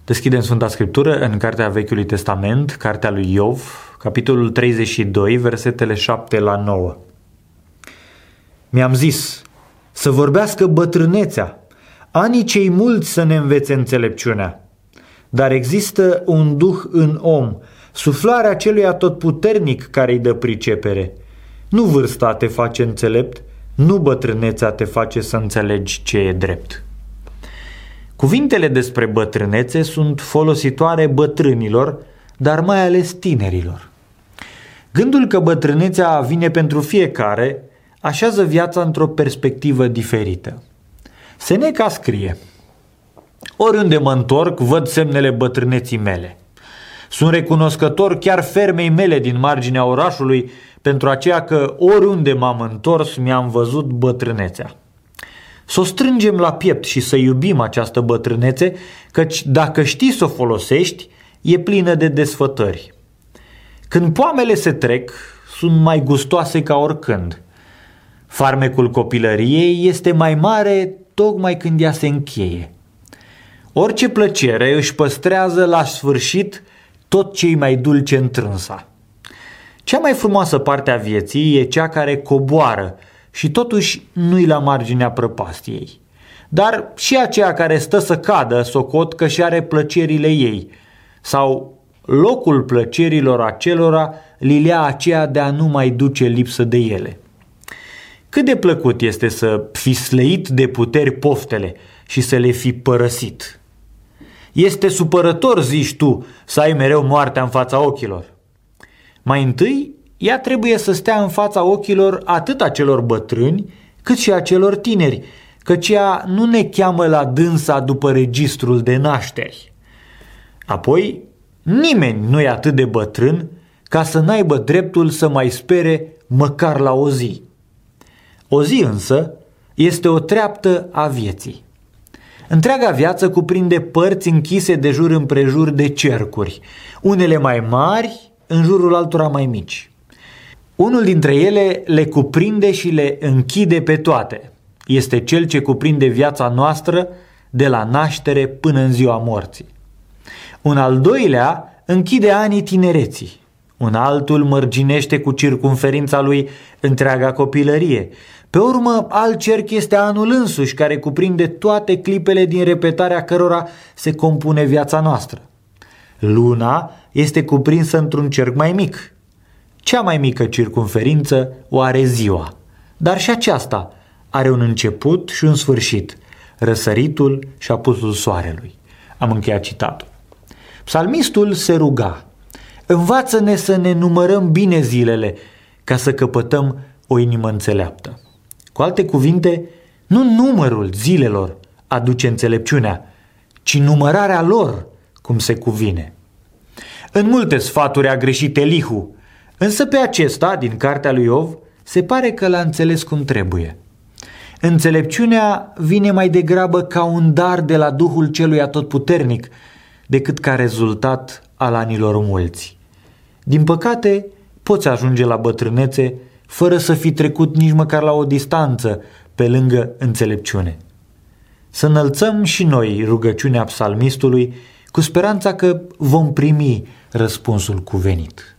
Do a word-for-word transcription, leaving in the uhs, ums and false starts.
Deschidem Sfânta Scriptură în Cartea Vechiului Testament, Cartea lui Iov, capitolul treizeci și doi, versetele șapte la nouă. Mi-am zis, să vorbească bătrânețea, anii cei mulți să ne învețe înțelepciunea. Dar există un duh în om, suflarea celui atotputernic care îi dă pricepere. Nu vârsta te face înțelept, nu bătrânețea te face să înțelegi ce e drept. Cuvintele despre bătrânețe sunt folositoare bătrânilor, dar mai ales tinerilor. Gândul că bătrânețea vine pentru fiecare așează viața într-o perspectivă diferită. Seneca scrie: oriunde mă întorc, văd semnele bătrâneții mele. Sunt recunoscător chiar fermei mele din marginea orașului pentru aceea că oriunde m-am întors mi-am văzut bătrânețea. Să o strângem la piept și să iubim această bătrânețe, căci dacă știi să o folosești, e plină de desfătări. Când poamele se trec, sunt mai gustoase ca oricând. Farmecul copilăriei este mai mare tocmai când ea se încheie. Orice plăcere își păstrează la sfârșit tot ce-i mai dulce întrânsa. Cea mai frumoasă parte a vieții e cea care coboară și totuși nu-i la marginea prăpastiei. Dar și aceea care stă să cadă socot că și are plăcerile ei, sau locul plăcerilor acelora lilea aceea de a nu mai duce lipsă de ele. Cât de plăcut este să fi slăit de puteri poftele și să le fi părăsit. Este supărător, zici tu, să ai mereu moartea în fața ochilor. Mai întâi, ea trebuie să stea în fața ochilor atât a celor bătrâni, cât și a celor tineri, căci ea nu ne cheamă la dânsa după registrul de nașteri. Apoi, nimeni nu e atât de bătrân ca să n-aibă dreptul să mai spere măcar la o zi. O zi însă este o treaptă a vieții. Întreaga viață cuprinde părți închise de jur împrejur de cercuri, unele mai mari în jurul altora mai mici. Unul dintre ele le cuprinde și le închide pe toate. Este cel ce cuprinde viața noastră de la naștere până în ziua morții. Un al doilea închide anii tinereții. Un altul mărginește cu circumferința lui întreaga copilărie. Pe urmă, alt cerc este anul însuși, care cuprinde toate clipele din repetarea cărora se compune viața noastră. Luna este cuprinsă într-un cerc mai mic. Cea mai mică circumferință o are ziua, dar și aceasta are un început și un sfârșit, răsăritul și apusul soarelui. Am încheiat citatul. Psalmistul se ruga: învață-ne să ne numărăm bine zilele, ca să căpătăm o inimă înțeleaptă. Cu alte cuvinte, nu numărul zilelor aduce înțelepciunea, ci numărarea lor cum se cuvine. În multe sfaturi a greșit Elihu, însă pe acesta, din cartea lui Iov, se pare că l-a înțeles cum trebuie. Înțelepciunea vine mai degrabă ca un dar de la Duhul celui atotputernic, decât ca rezultat al anilor mulți. Din păcate, poți ajunge la bătrânețe fără să fi trecut nici măcar la o distanță pe lângă înțelepciune. Să înălțăm și noi rugăciunea psalmistului cu speranța că vom primi răspunsul cuvenit.